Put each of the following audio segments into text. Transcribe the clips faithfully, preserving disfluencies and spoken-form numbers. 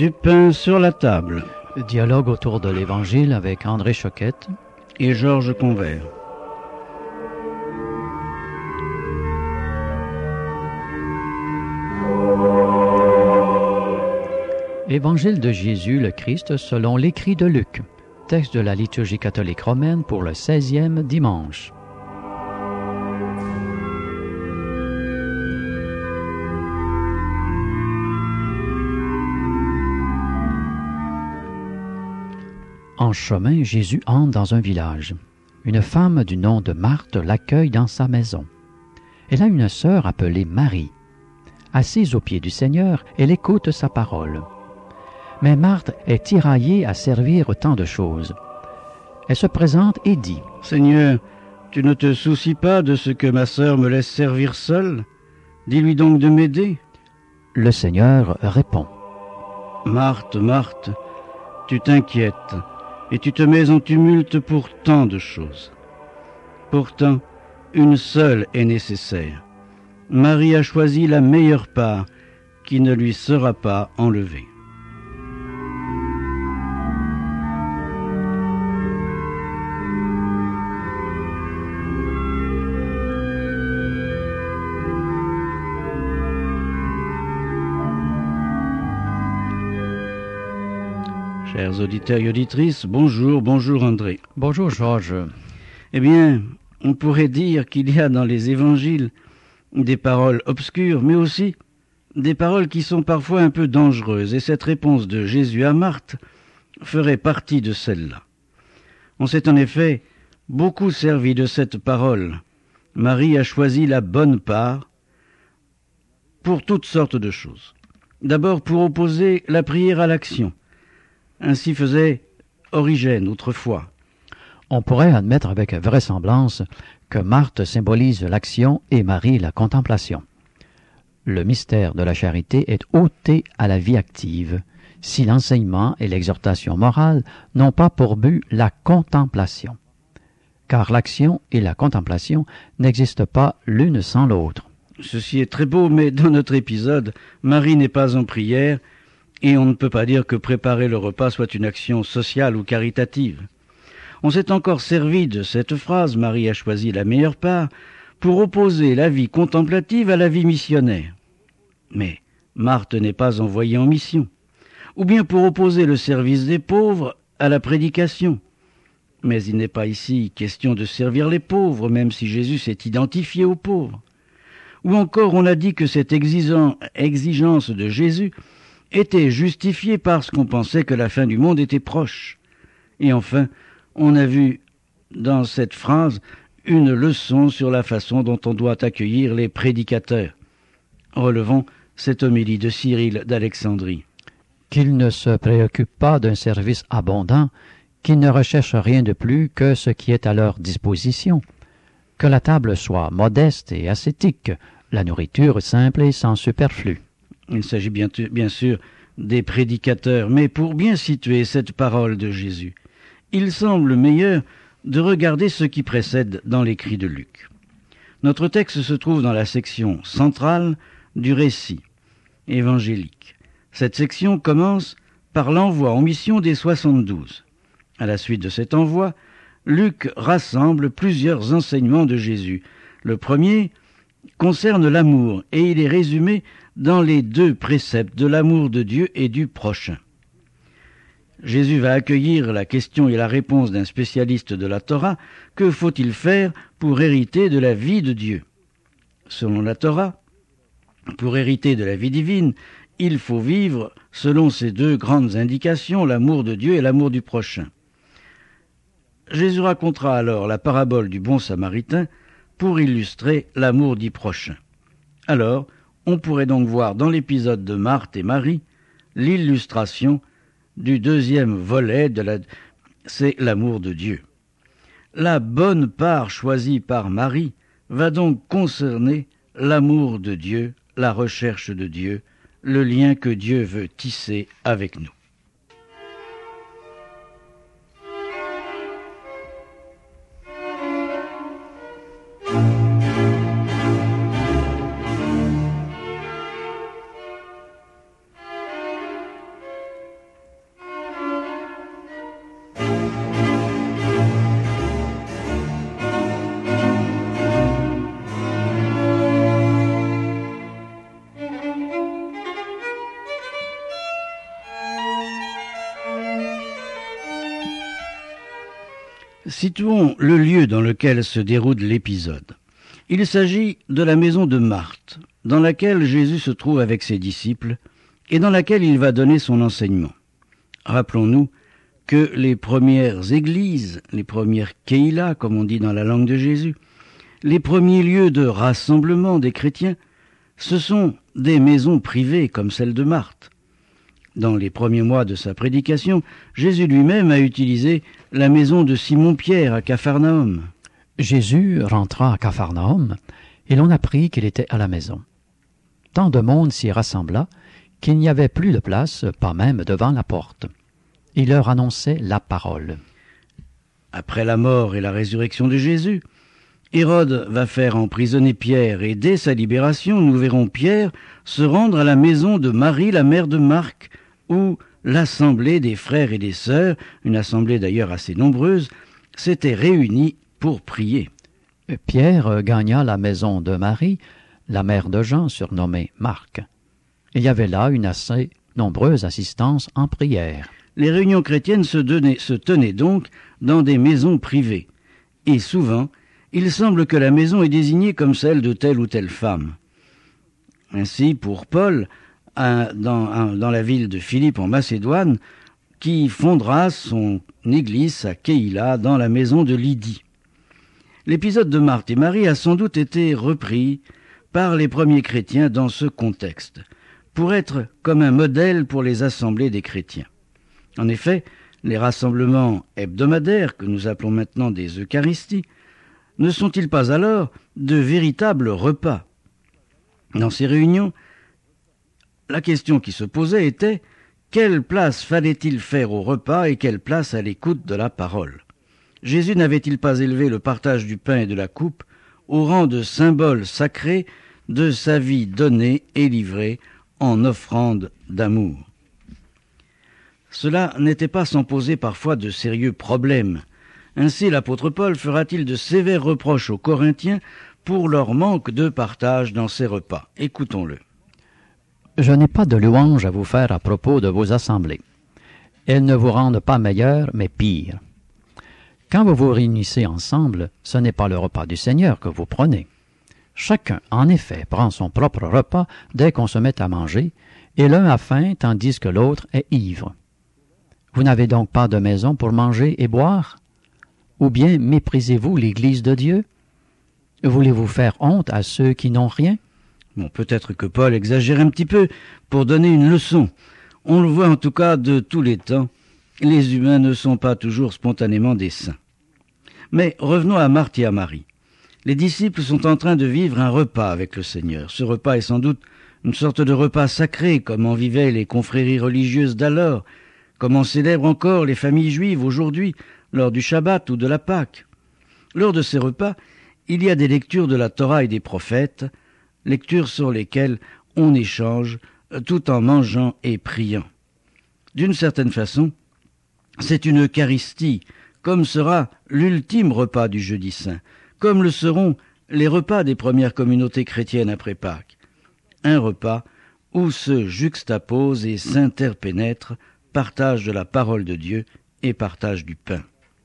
Du pain sur la table. Dialogue autour de l'Évangile avec André Choquette et Georges Convert. Évangile de Jésus le Christ selon l'écrit de Luc, texte de la liturgie catholique romaine pour le seizième dimanche. En chemin, Jésus entre dans un village. Une femme du nom de Marthe l'accueille dans sa maison. Elle a une sœur appelée Marie. Assise aux pieds du Seigneur, elle écoute sa parole. Mais Marthe est tiraillée à servir tant de choses. Elle se présente et dit « Seigneur, tu ne te soucies pas de ce que ma sœur me laisse servir seule? Dis-lui donc de m'aider. » Le Seigneur répond « Marthe, Marthe, tu t'inquiètes et tu te mets en tumulte pour tant de choses. Pourtant, une seule est nécessaire. Marie a choisi la meilleure part qui ne lui sera pas enlevée. » Chers auditeurs et auditrices, bonjour, bonjour André. Bonjour Georges. Eh bien, on pourrait dire qu'il y a dans les évangiles des paroles obscures, mais aussi des paroles qui sont parfois un peu dangereuses, et cette réponse de Jésus à Marthe ferait partie de celle-là. On s'est en effet beaucoup servi de cette parole. Marie a choisi la bonne part pour toutes sortes de choses. D'abord pour opposer la prière à l'action. Ainsi faisait Origène autrefois. On pourrait admettre avec vraisemblance que Marthe symbolise l'action et Marie la contemplation. Le mystère de la charité est ôté à la vie active, si l'enseignement et l'exhortation morale n'ont pas pour but la contemplation. Car l'action et la contemplation n'existent pas l'une sans l'autre. Ceci est très beau, mais dans notre épisode, Marie n'est pas en prière, et on ne peut pas dire que préparer le repas soit une action sociale ou caritative. On s'est encore servi de cette phrase « Marie a choisi la meilleure part » pour opposer la vie contemplative à la vie missionnaire. Mais Marthe n'est pas envoyée en mission. Ou bien pour opposer le service des pauvres à la prédication. Mais il n'est pas ici question de servir les pauvres, même si Jésus s'est identifié aux pauvres. Ou encore on a dit que cette exigence de Jésus était justifiée parce qu'on pensait que la fin du monde était proche. Et enfin, on a vu dans cette phrase une leçon sur la façon dont on doit accueillir les prédicateurs. Relevons cette homélie de Cyril d'Alexandrie. Qu'il ne se préoccupe pas d'un service abondant, qu'il ne recherche rien de plus que ce qui est à leur disposition, que la table soit modeste et ascétique, la nourriture simple et sans superflu. Il s'agit bien, bien sûr des prédicateurs, mais pour bien situer cette parole de Jésus, il semble meilleur de regarder ce qui précède dans l'écrit de Luc. Notre texte se trouve dans la section centrale du récit évangélique. Cette section commence par l'envoi en mission des soixante-douze. À la suite de cet envoi, Luc rassemble plusieurs enseignements de Jésus. Le premier concerne l'amour et il est résumé dans les deux préceptes de l'amour de Dieu et du prochain. Jésus va accueillir la question et la réponse d'un spécialiste de la Torah. Que faut-il faire pour hériter de la vie de Dieu? Selon la Torah, pour hériter de la vie divine, il faut vivre selon ces deux grandes indications, l'amour de Dieu et l'amour du prochain. Jésus racontera alors la parabole du bon samaritain pour illustrer l'amour du prochain. Alors, on pourrait donc voir dans l'épisode de Marthe et Marie l'illustration du deuxième volet de la... c'est l'amour de Dieu. La bonne part choisie par Marie va donc concerner l'amour de Dieu, la recherche de Dieu, le lien que Dieu veut tisser avec nous. Situons le lieu dans lequel se déroule l'épisode. Il s'agit de la maison de Marthe, dans laquelle Jésus se trouve avec ses disciples et dans laquelle il va donner son enseignement. Rappelons-nous que les premières églises, les premières Keïla, comme on dit dans la langue de Jésus, les premiers lieux de rassemblement des chrétiens, ce sont des maisons privées comme celle de Marthe. Dans les premiers mois de sa prédication, Jésus lui-même a utilisé la maison de Simon-Pierre à Capharnaüm. Jésus rentra à Capharnaüm et l'on apprit qu'il était à la maison. Tant de monde s'y rassembla qu'il n'y avait plus de place, pas même devant la porte. Il leur annonçait la parole. Après la mort et la résurrection de Jésus, Hérode va faire emprisonner Pierre et dès sa libération, nous verrons Pierre se rendre à la maison de Marie, la mère de Marc, où l'assemblée des frères et des sœurs, une assemblée d'ailleurs assez nombreuse, s'était réunie pour prier. Pierre gagna la maison de Marie, la mère de Jean, surnommée Marc. Il y avait là une assez nombreuse assistance en prière. Les réunions chrétiennes se, donnaient, se tenaient donc dans des maisons privées. Et souvent, il semble que la maison est désignée comme celle de telle ou telle femme. Ainsi, pour Paul, un, dans, un, dans la ville de Philippe en Macédoine, qui fondera son église à Keïla dans la maison de Lydie. L'épisode de Marthe et Marie a sans doute été repris par les premiers chrétiens dans ce contexte, pour être comme un modèle pour les assemblées des chrétiens. En effet, les rassemblements hebdomadaires, que nous appelons maintenant des Eucharisties, ne sont-ils pas alors de véritables repas? Dans ces réunions, la question qui se posait était quelle place fallait-il faire au repas et quelle place à l'écoute de la parole? Jésus n'avait-il pas élevé le partage du pain et de la coupe au rang de symbole sacré de sa vie donnée et livrée en offrande d'amour? Cela n'était pas sans poser parfois de sérieux problèmes. Ainsi, l'apôtre Paul fera-t-il de sévères reproches aux Corinthiens pour leur manque de partage dans ces repas. Écoutons-le. Je n'ai pas de louange à vous faire à propos de vos assemblées. Elles ne vous rendent pas meilleur, mais pire. Quand vous vous réunissez ensemble, ce n'est pas le repas du Seigneur que vous prenez. Chacun, en effet, prend son propre repas dès qu'on se met à manger, et l'un a faim tandis que l'autre est ivre. Vous n'avez donc pas de maison pour manger et boire? Ou bien méprisez-vous l'Église de Dieu? Voulez-vous faire honte à ceux qui n'ont rien? Bon, peut-être que Paul exagère un petit peu pour donner une leçon. On le voit en tout cas de tous les temps. Les humains ne sont pas toujours spontanément des saints. Mais revenons à Marthe et à Marie. Les disciples sont en train de vivre un repas avec le Seigneur. Ce repas est sans doute une sorte de repas sacré, comme en vivaient les confréries religieuses d'alors, comme en célèbrent encore les familles juives aujourd'hui, lors du Shabbat ou de la Pâque. Lors de ces repas, il y a des lectures de la Torah et des prophètes, lectures sur lesquelles on échange tout en mangeant et priant. D'une certaine façon, c'est une Eucharistie, comme sera l'ultime repas du Jeudi Saint, comme le seront les repas des premières communautés chrétiennes après Pâques. Un repas où se juxtaposent et s'interpénètrent partage de la parole de Dieu et partage du pain.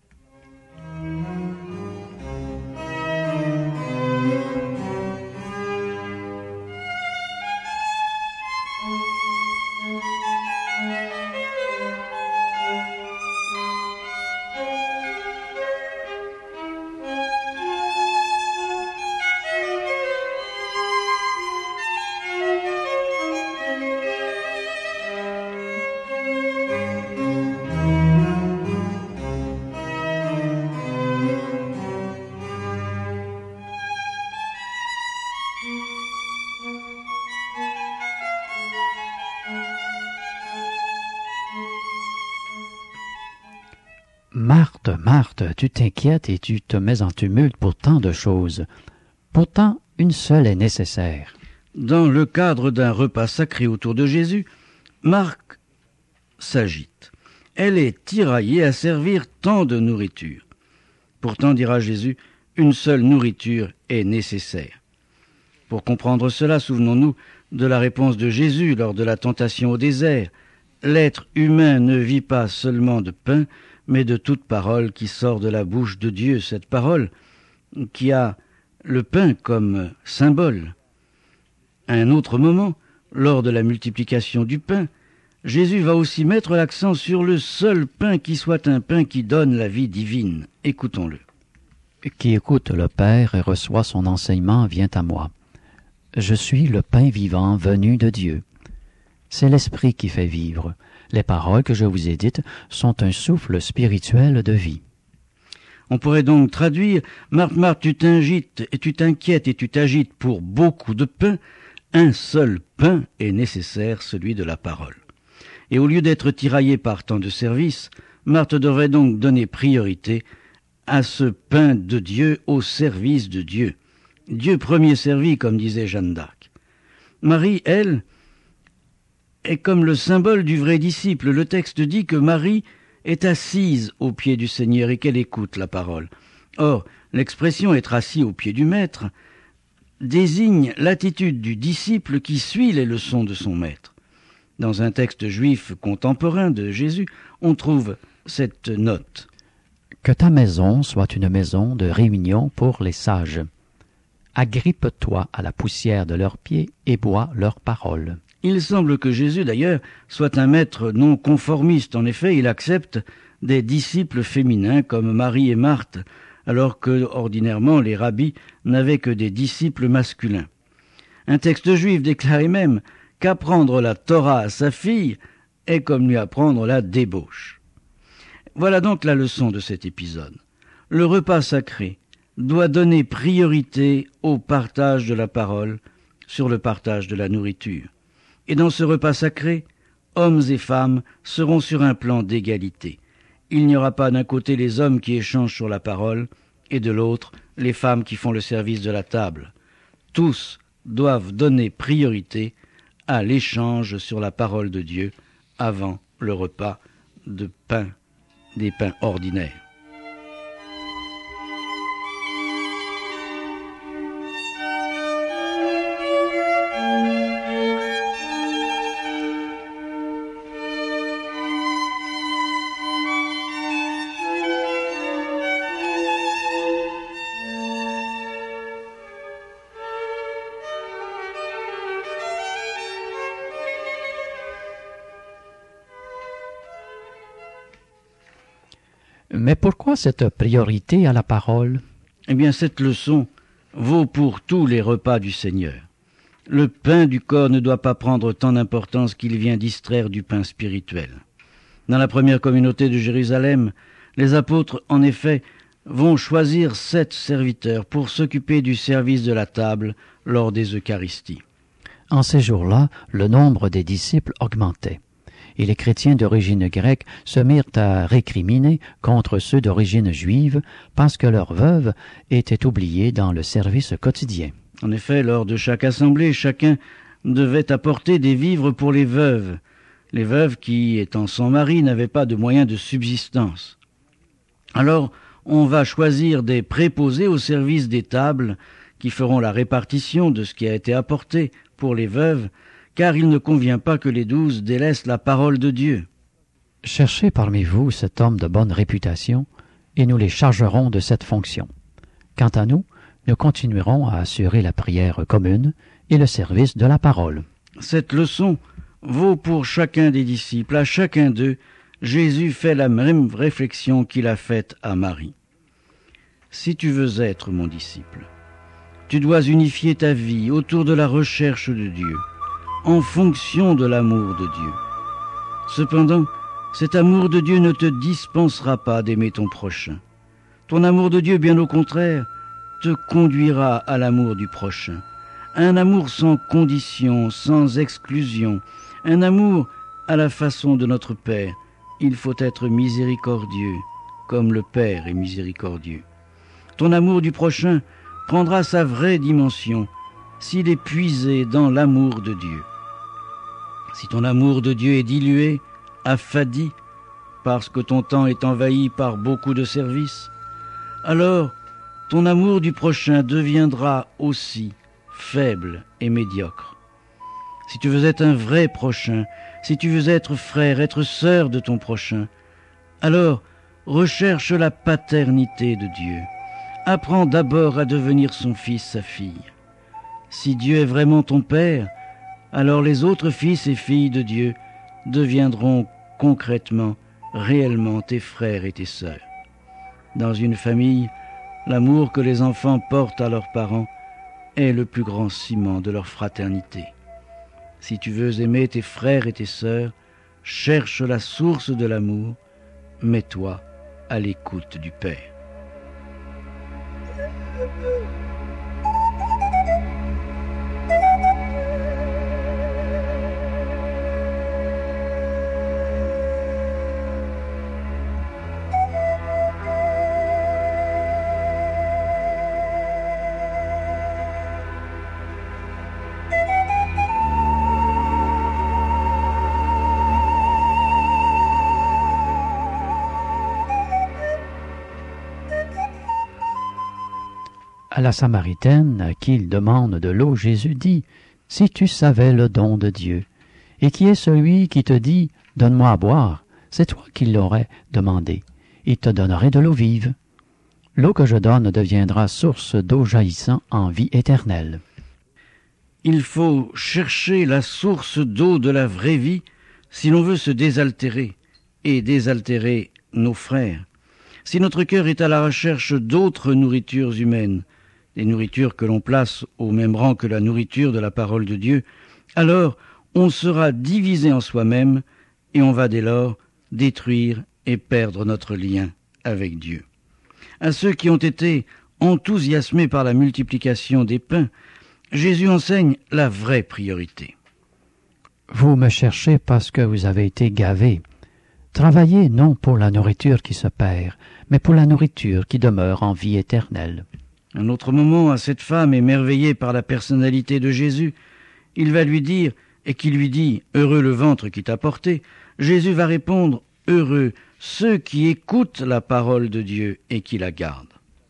Marthe, Marthe, tu t'inquiètes et tu te mets en tumulte pour tant de choses. Pourtant, une seule est nécessaire. Dans le cadre d'un repas sacré autour de Jésus, Marthe s'agite. Elle est tiraillée à servir tant de nourriture. Pourtant, dira Jésus, une seule nourriture est nécessaire. Pour comprendre cela, souvenons-nous de la réponse de Jésus lors de la tentation au désert. L'être humain ne vit pas seulement de pain, mais de toute parole qui sort de la bouche de Dieu, cette parole qui a le pain comme symbole. À un autre moment, lors de la multiplication du pain, Jésus va aussi mettre l'accent sur le seul pain qui soit un pain qui donne la vie divine. Écoutons-le. Qui écoute le Père et reçoit son enseignement vient à moi. Je suis le pain vivant venu de Dieu. C'est l'Esprit qui fait vivre. Les paroles que je vous ai dites sont un souffle spirituel de vie. On pourrait donc traduire « Marthe, Marthe, tu t'inquiètes et tu t'inquiètes et tu t'agites pour beaucoup de pain. Un seul pain est nécessaire, celui de la parole. » Et au lieu d'être tiraillée par tant de services, Marthe devrait donc donner priorité à ce pain de Dieu, au service de Dieu. Dieu premier servi, comme disait Jeanne d'Arc. Marie, elle, est comme le symbole du vrai disciple. Le texte dit que Marie est assise au pied du Seigneur et qu'elle écoute la parole. Or, l'expression « être assis au pied du Maître » désigne l'attitude du disciple qui suit les leçons de son Maître. Dans un texte juif contemporain de Jésus, on trouve cette note. Que ta maison soit une maison de réunion pour les sages. Agrippe-toi à la poussière de leurs pieds et bois leurs paroles. Il semble que Jésus, d'ailleurs, soit un maître non conformiste. En effet, il accepte des disciples féminins comme Marie et Marthe, alors que, ordinairement, les rabbis n'avaient que des disciples masculins. Un texte juif déclarait même qu'apprendre la Torah à sa fille est comme lui apprendre la débauche. Voilà donc la leçon de cet épisode. Le repas sacré doit donner priorité au partage de la parole sur le partage de la nourriture. Et dans ce repas sacré, hommes et femmes seront sur un plan d'égalité. Il n'y aura pas d'un côté les hommes qui échangent sur la parole et de l'autre les femmes qui font le service de la table. Tous doivent donner priorité à l'échange sur la parole de Dieu avant le repas de pain, des pains ordinaires. Mais pourquoi cette priorité à la parole? Eh bien, cette leçon vaut pour tous les repas du Seigneur. Le pain du corps ne doit pas prendre tant d'importance qu'il vient distraire du pain spirituel. Dans la première communauté de Jérusalem, les apôtres, en effet, vont choisir sept serviteurs pour s'occuper du service de la table lors des Eucharisties. En ces jours-là, le nombre des disciples augmentait, et les chrétiens d'origine grecque se mirent à récriminer contre ceux d'origine juive parce que leurs veuves étaient oubliées dans le service quotidien. En effet, lors de chaque assemblée, chacun devait apporter des vivres pour les veuves, les veuves qui, étant sans mari, n'avaient pas de moyens de subsistance. Alors, on va choisir des préposés au service des tables qui feront la répartition de ce qui a été apporté pour les veuves, car il ne convient pas que les douze délaissent la parole de Dieu. Cherchez parmi vous cet homme de bonne réputation, et nous les chargerons de cette fonction. Quant à nous, nous continuerons à assurer la prière commune et le service de la parole. Cette leçon vaut pour chacun des disciples. À chacun d'eux, Jésus fait la même réflexion qu'il a faite à Marie. Si tu veux être mon disciple, tu dois unifier ta vie autour de la recherche de Dieu, en fonction de l'amour de Dieu. Cependant, cet amour de Dieu ne te dispensera pas d'aimer ton prochain. Ton amour de Dieu, bien au contraire, te conduira à l'amour du prochain. Un amour sans condition, sans exclusion, un amour à la façon de notre Père. Il faut être miséricordieux, comme le Père est miséricordieux. Ton amour du prochain prendra sa vraie dimension s'il est puisé dans l'amour de Dieu. Si ton amour de Dieu est dilué, affadi, parce que ton temps est envahi par beaucoup de services, alors ton amour du prochain deviendra aussi faible et médiocre. Si tu veux être un vrai prochain, si tu veux être frère, être sœur de ton prochain, alors recherche la paternité de Dieu. Apprends d'abord à devenir son fils, sa fille. Si Dieu est vraiment ton Père, alors les autres fils et filles de Dieu deviendront concrètement, réellement tes frères et tes sœurs. Dans une famille, l'amour que les enfants portent à leurs parents est le plus grand ciment de leur fraternité. Si tu veux aimer tes frères et tes sœurs, cherche la source de l'amour, mets-toi à l'écoute du Père. À la Samaritaine, à qui il demande de l'eau, Jésus dit, « Si tu savais le don de Dieu, et qui est celui qui te dit, « Donne-moi à boire », c'est toi qui l'aurais demandé, il te donnerait de l'eau vive. L'eau que je donne deviendra source d'eau jaillissant en vie éternelle. » Il faut chercher la source d'eau de la vraie vie si l'on veut se désaltérer et désaltérer nos frères. Si notre cœur est à la recherche d'autres nourritures humaines, des nourritures que l'on place au même rang que la nourriture de la parole de Dieu, alors on sera divisé en soi-même et on va dès lors détruire et perdre notre lien avec Dieu. À ceux qui ont été enthousiasmés par la multiplication des pains, Jésus enseigne la vraie priorité. Vous me cherchez parce que vous avez été gavés. Travaillez non pour la nourriture qui se perd, mais pour la nourriture qui demeure en vie éternelle. Un autre moment, à cette femme émerveillée par la personnalité de Jésus, il va lui dire, et qui lui dit « Heureux le ventre qui t'a porté », Jésus va répondre « Heureux ceux qui écoutent la parole de Dieu et qui la gardent ».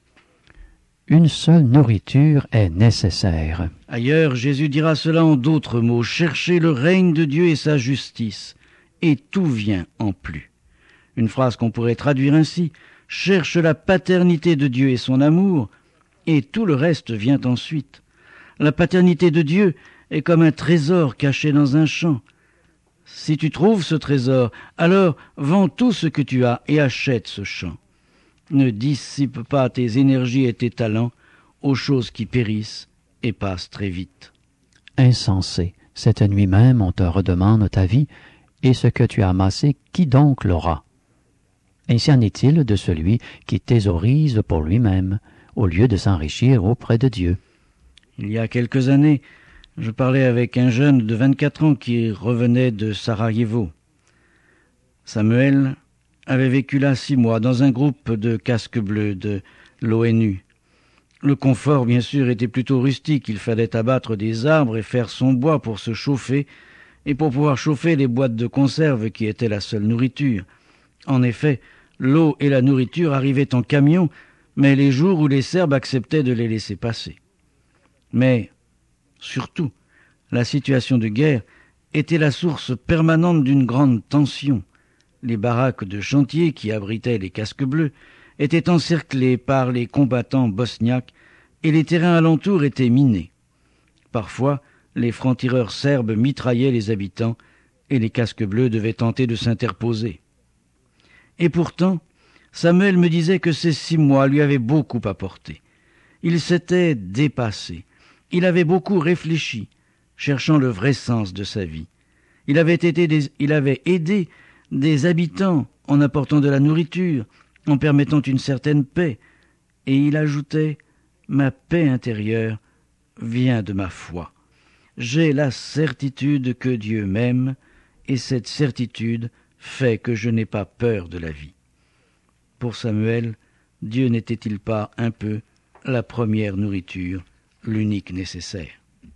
Une seule nourriture est nécessaire. Ailleurs, Jésus dira cela en d'autres mots « Cherchez le règne de Dieu et sa justice, et tout vient en plus ». Une phrase qu'on pourrait traduire ainsi « Cherche la paternité de Dieu et son amour, et tout le reste vient ensuite. » La paternité de Dieu est comme un trésor caché dans un champ. Si tu trouves ce trésor, alors vends tout ce que tu as et achète ce champ. Ne dissipe pas tes énergies et tes talents aux choses qui périssent et passent très vite. Insensé, cette nuit même on te redemande ta vie, et ce que tu as amassé, qui donc l'aura? Ainsi en est-il de celui qui thésaurise pour lui-même, au lieu de s'enrichir auprès de Dieu. Il y a quelques années, je parlais avec un jeune de vingt-quatre ans qui revenait de Sarajevo. Samuel avait vécu là six mois dans un groupe de casques bleus de l'ONU. Le confort, bien sûr, était plutôt rustique. Il fallait abattre des arbres et faire son bois pour se chauffer, et pour pouvoir chauffer les boîtes de conserve qui étaient la seule nourriture. En effet, l'eau et la nourriture arrivaient en camion, mais les jours où les Serbes acceptaient de les laisser passer. Mais, surtout, la situation de guerre était la source permanente d'une grande tension. Les baraques de chantier qui abritaient les casques bleus étaient encerclées par les combattants bosniaques et les terrains alentours étaient minés. Parfois, les francs-tireurs serbes mitraillaient les habitants et les casques bleus devaient tenter de s'interposer. Et pourtant, Samuel me disait que ces six mois lui avaient beaucoup apporté. Il s'était dépassé. Il avait beaucoup réfléchi, cherchant le vrai sens de sa vie. Il avait, été des, il avait aidé des habitants en apportant de la nourriture, en permettant une certaine paix. Et il ajoutait « Ma paix intérieure vient de ma foi. J'ai la certitude que Dieu m'aime, et cette certitude fait que je n'ai pas peur de la vie. » Pour Samuel, Dieu n'était-il pas un peu la première nourriture, l'unique nécessaire?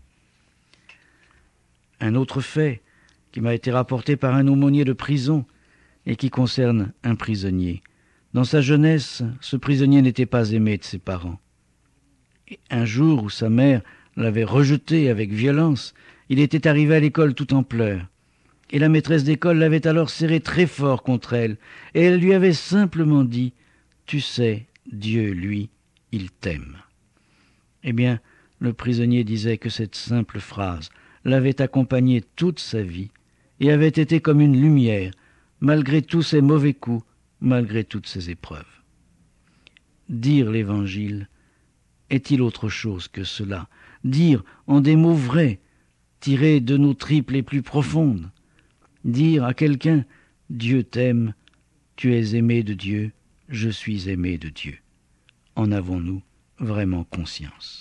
Un autre fait qui m'a été rapporté par un aumônier de prison et qui concerne un prisonnier. Dans sa jeunesse, ce prisonnier n'était pas aimé de ses parents. Et un jour où sa mère l'avait rejeté avec violence, il était arrivé à l'école tout en pleurs. Et la maîtresse d'école l'avait alors serré très fort contre elle, et elle lui avait simplement dit « Tu sais, Dieu, lui, il t'aime ». Eh bien, le prisonnier disait que cette simple phrase l'avait accompagné toute sa vie et avait été comme une lumière, malgré tous ses mauvais coups, malgré toutes ses épreuves. Dire l'Évangile est-il autre chose que cela? Dire en des mots vrais, tirés de nos tripes les plus profondes. Dire à quelqu'un « Dieu t'aime, tu es aimé de Dieu, je suis aimé de Dieu ». En avons-nous vraiment conscience?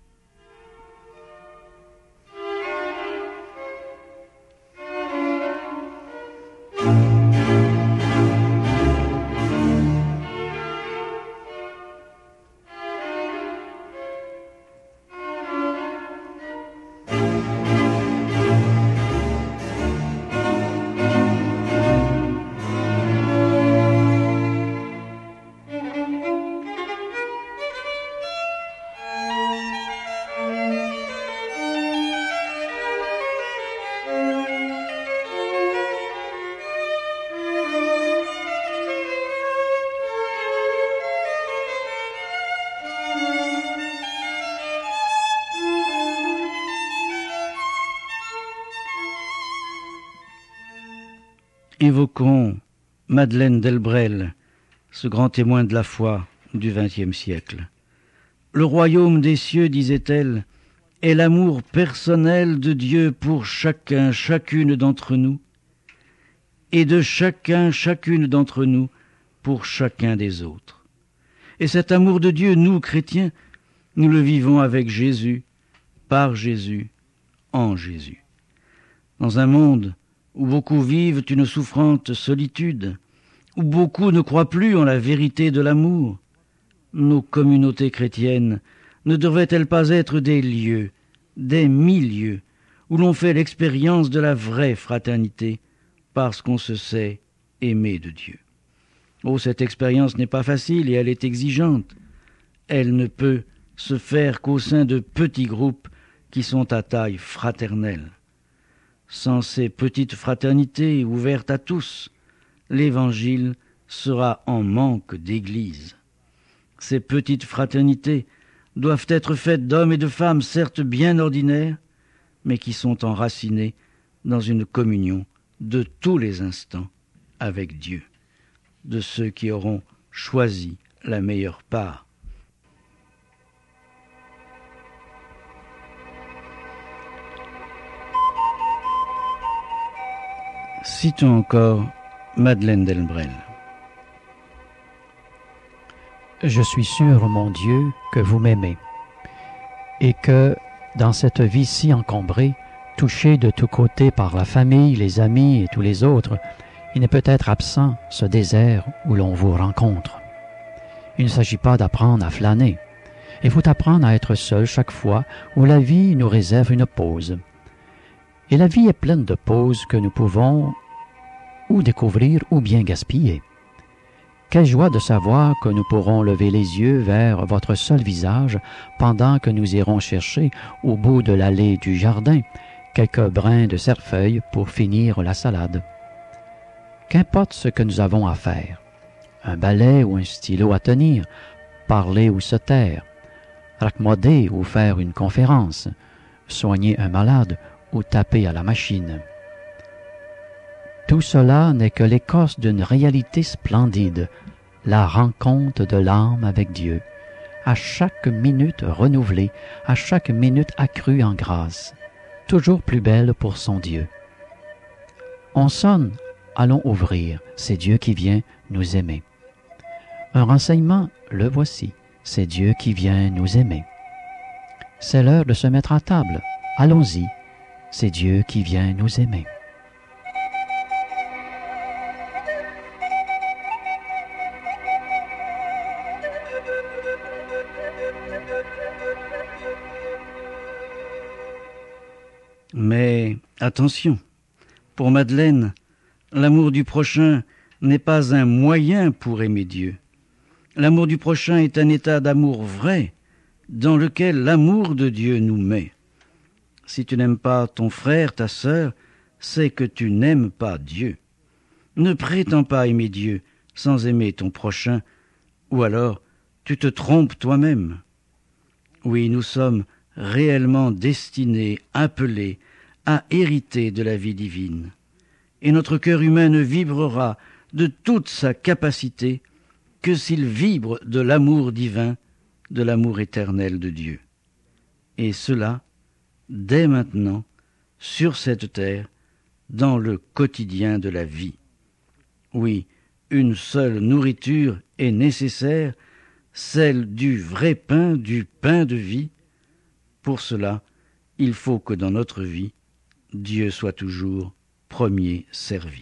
Évoquons Madeleine Delbrel, ce grand témoin de la foi du vingtième siècle. Le royaume des cieux, disait-elle, est l'amour personnel de Dieu pour chacun, chacune d'entre nous, et de chacun, chacune d'entre nous pour chacun des autres. Et cet amour de Dieu, nous, chrétiens, nous le vivons avec Jésus, par Jésus, en Jésus. Dans un monde où beaucoup vivent une souffrante solitude, où beaucoup ne croient plus en la vérité de l'amour, nos communautés chrétiennes ne devraient-elles pas être des lieux, des milieux, où l'on fait l'expérience de la vraie fraternité, parce qu'on se sait aimé de Dieu? Oh, cette expérience n'est pas facile et elle est exigeante. Elle ne peut se faire qu'au sein de petits groupes qui sont à taille fraternelle. Sans ces petites fraternités ouvertes à tous, l'Évangile sera en manque d'église. Ces petites fraternités doivent être faites d'hommes et de femmes certes bien ordinaires, mais qui sont enracinés dans une communion de tous les instants avec Dieu, de ceux qui auront choisi la meilleure part. Citons encore Madeleine Delbrel. Je suis sûr, mon Dieu, que vous m'aimez, et que, dans cette vie si encombrée, touchée de tous côtés par la famille, les amis et tous les autres, il n'est peut-être absent ce désert où l'on vous rencontre. Il ne s'agit pas d'apprendre à flâner. Il faut apprendre à être seul chaque fois où la vie nous réserve une pause. Et la vie est pleine de pauses que nous pouvons ou découvrir ou bien gaspiller. Quelle joie de savoir que nous pourrons lever les yeux vers votre seul visage pendant que nous irons chercher au bout de l'allée du jardin quelques brins de cerfeuil pour finir la salade. Qu'importe ce que nous avons à faire, un balai ou un stylo à tenir, parler ou se taire, raccommoder ou faire une conférence, soigner un malade ou taper à la machine. Tout cela n'est que l'écorce d'une réalité splendide, la rencontre de l'âme avec Dieu, à chaque minute renouvelée, à chaque minute accrue en grâce, toujours plus belle pour son Dieu. On sonne, allons ouvrir, c'est Dieu qui vient nous aimer. Un renseignement, le voici, c'est Dieu qui vient nous aimer. C'est l'heure de se mettre à table, allons-y, c'est Dieu qui vient nous aimer. Mais attention, pour Madeleine, l'amour du prochain n'est pas un moyen pour aimer Dieu. L'amour du prochain est un état d'amour vrai, dans lequel l'amour de Dieu nous met. Si tu n'aimes pas ton frère, ta sœur, c'est que tu n'aimes pas Dieu. Ne prétends pas aimer Dieu sans aimer ton prochain, ou alors tu te trompes toi-même. Oui, nous sommes réellement destinés, appelés à hériter de la vie divine. Et notre cœur humain ne vibrera de toute sa capacité que s'il vibre de l'amour divin, de l'amour éternel de Dieu. Et cela, dès maintenant, sur cette terre, dans le quotidien de la vie. Oui, une seule nourriture est nécessaire, celle du vrai pain, du pain de vie. Pour cela, il faut que dans notre vie, Dieu soit toujours premier servi.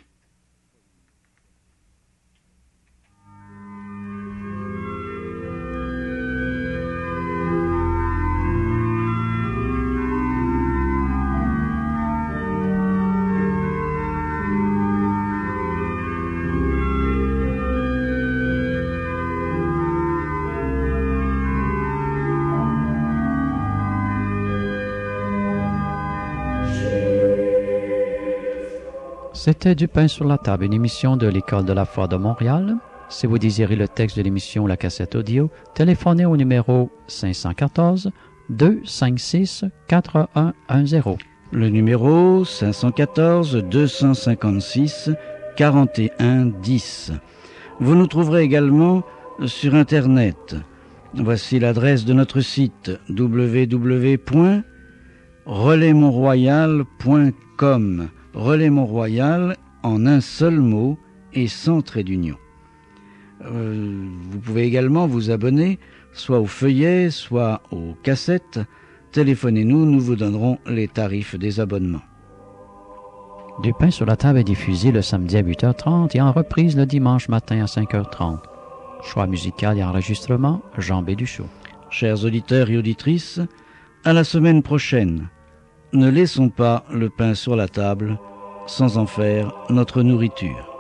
C'était Du pain sur la table, une émission de l'École de la foi de Montréal. Si vous désirez le texte de l'émission ou la cassette audio, téléphonez au numéro cinq un quatre, deux cinq six, quatre un un zéro. Le numéro cinq un quatre, deux cinq six, quatre un un zéro. Vous nous trouverez également sur Internet. Voici l'adresse de notre site w w w point relais mont royal point com. Relais Mont-Royal en un seul mot et sans trait d'union. Euh, vous pouvez également vous abonner soit au feuillet, soit aux cassettes. Téléphonez-nous, nous vous donnerons les tarifs des abonnements. Du pain sur la table est diffusé le samedi à huit heures trente et en reprise le dimanche matin à cinq heures trente. Choix musical et enregistrement, Jean Béduchot. Chers auditeurs et auditrices, à la semaine prochaine. Ne laissons pas le pain sur la table sans en faire notre nourriture.